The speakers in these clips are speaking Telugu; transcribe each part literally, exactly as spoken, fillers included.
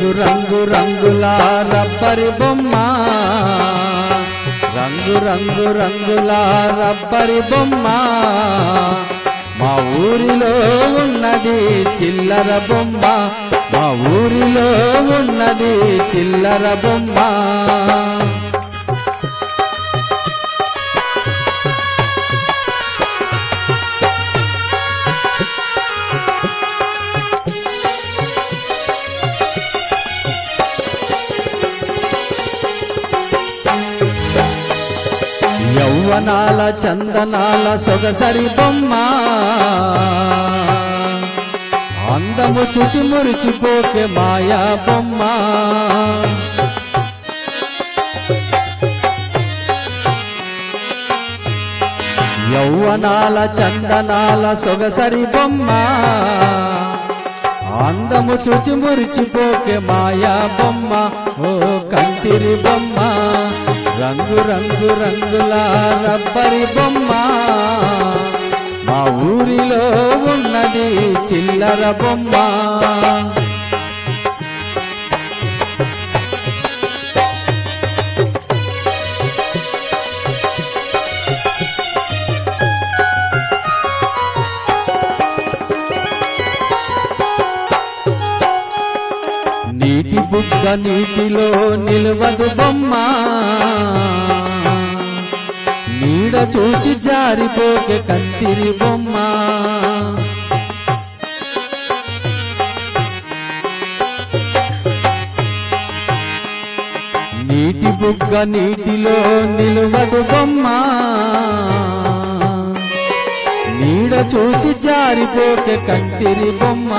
రంగు రంగుల రబ్బరి బొమ్మ రంగు రంగు రంగుల రబ్బరి బొమ్మ మా ఊరిలో ఉన్నది చిల్లర బొమ్మ మా ఊరిలో ఉన్నది చిల్లర బొమ్మ యౌవనాల చందనాల సొగసరి బొమ్మ అందము చుచి మురిచిపోకే మాయా బొమ్మ యౌవనాల చందనాల సొగసరి బొమ్మ అందము చుచి మురిచిపోకే మాయా బొమ్మ ఓ కంటిరి బొమ్మ రంగు రంగు రంగుల రబ్బరి బొమ్మ మా ఊరిలో ఉన్నది చిల్లర బొమ్మ నీటి బుగ్గ నీటిలో నిలవదు బొమ్మ నీడ చూచి జారిపోకే కంతిరి బొమ్మ నీటి బుగ్గ నీటిలో నిలవదు బొమ్మ నీడ చూచి జారిపోకే కంతిరి బొమ్మ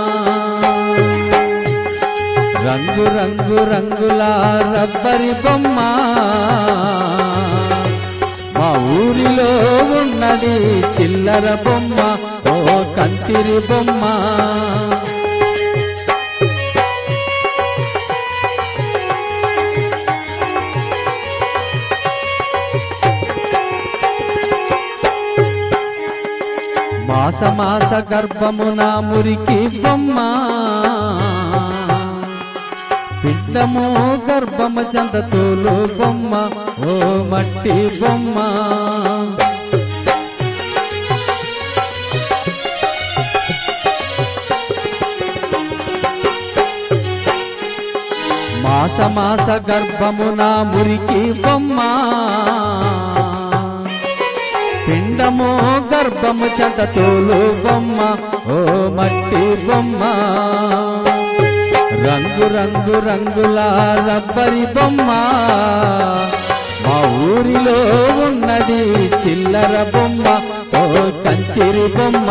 రంగు రంగు రంగుల రబ్బరి బొమ్మ మా ఊరిలో ఉన్నది చిల్లర బొమ్మ ఓ కంతిరి బొమ్మ మాస మాస గర్భమున మురికి బొమ్మ పిట్టము గర్భము చందతోలు బొమ్మ ఓ మట్టి బొమ్మ మాస మాస గర్భమున మురికి బొమ్మ పిండము గర్భము చందతోలు బొమ్మ ఓ మట్టి బొమ్మ రంగు రంగు రంగుల రబ్బరి బొమ్మ మా ఊరిలో ఉన్నది చిల్లర బొమ్మ ఓ కంతిరి బొమ్మ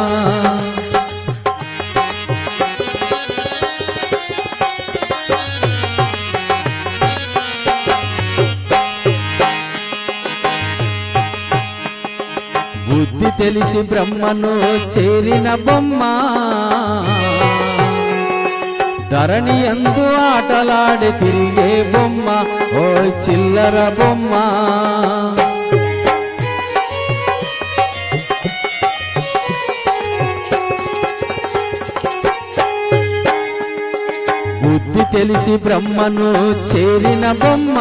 బుద్ధి తెలిసి బ్రహ్మను చేరిన బొమ్మ ధరణి యందు ఆటలాడి తిరిగే బొమ్మ ఓ చిల్లర బొమ్మ బుద్ధి తెలిసి బ్రహ్మను చేరిన బొమ్మ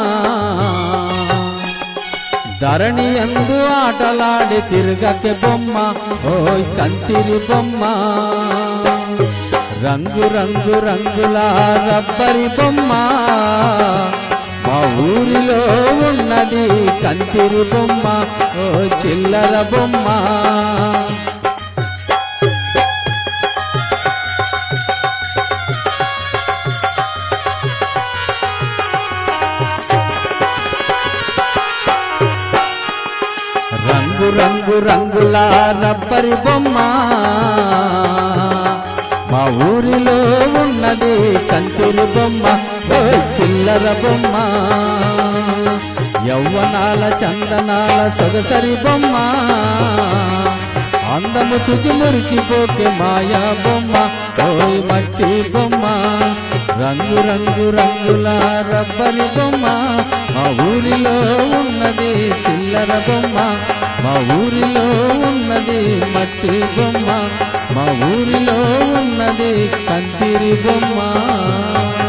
ధరణి యందు ఆటలాడి తిరగకే బొమ్మ ఓ కంతిరి బొమ్మ రంగు రంగు రంగుల రబ్బరి బొమ్మ మా ఊరిలో ఉన్నది కంతిరి బొమ్మ ఓ చిల్లర బొమ్మ రంగు రంగు రంగుల రబ్బరి బొమ్మ మా ఊరిలో ఉన్నది కంతిరి బొమ్మ ఓ చిల్లర బొమ్మ యౌవనాల చందనాల సొగసరి బొమ్మ అందము చుచి మురిచిపోకే మాయా బొమ్మ ఓ మట్టి బొమ్మ రంగు రంగు రంగుల రబ్బరి బొమ్మ మా ఊరిలో ఉన్నది చిల్లర బొమ్మ మా ఊరిలో ఉన్నది మట్టి బొమ్మ మా ఊరిలో ఉన్నది కంతిరి బొమ్మ